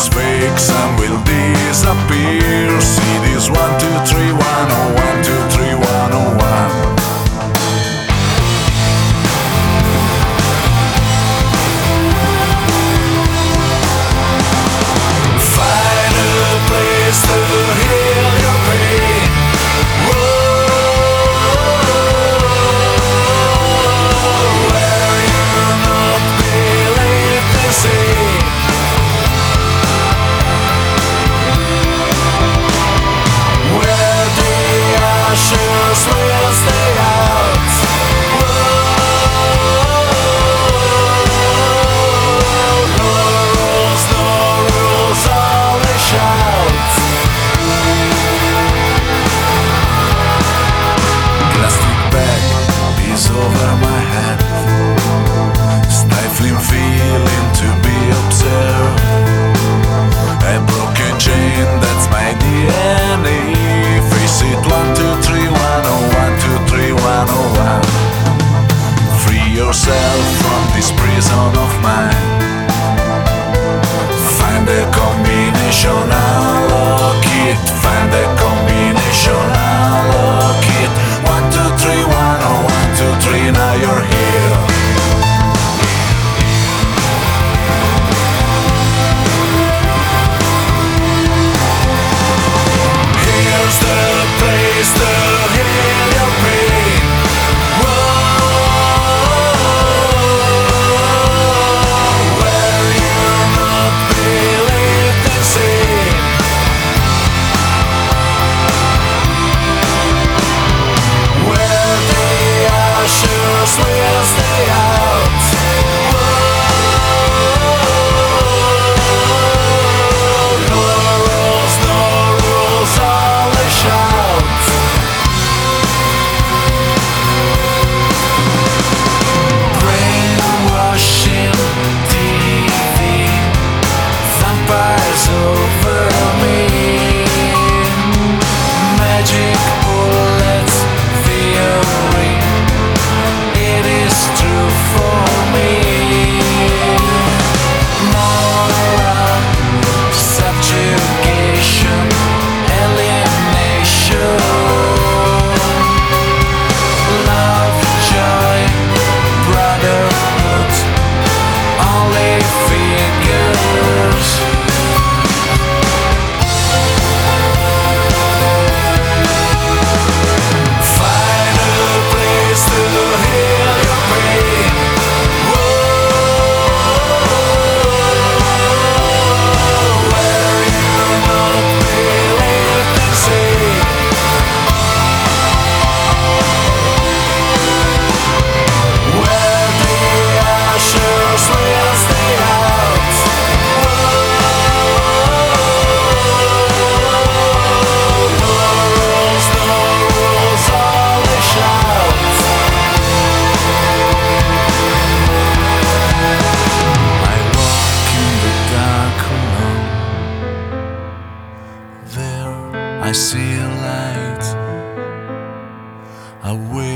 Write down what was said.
fake, some will disappear. CDs 1, 2, 3, 101, 2, 3, 101. Find a place to heal your pain. Where you not believe the same. Where the ashes will stay out. No rules, only shout. Plastic bag is over my head. Stifling feeling to be observed. A broken chain, that's my DNA. Face it 1, 2, 3, 101, 2, 3, 101. Free yourself from this prison of mine. Find a combination, unlock it. Find a combination, unlock it. 1, 2, 3, 101, 2, 3, now you're here. Here's the place to heal your pain. Where you not believe the same. Where the ashes will stay out. No rules, only shout. Brainwashing TV, vampires over me. Magic bullets, theory, it is true for me. Moral subjugation, alienation. Love, joy, brotherhood, only figures. Find a place to heal your pain. Where you not believe the same. Where the ashes will stay out. No rules, only shout. I walk in the dark alone. There I see a light. I will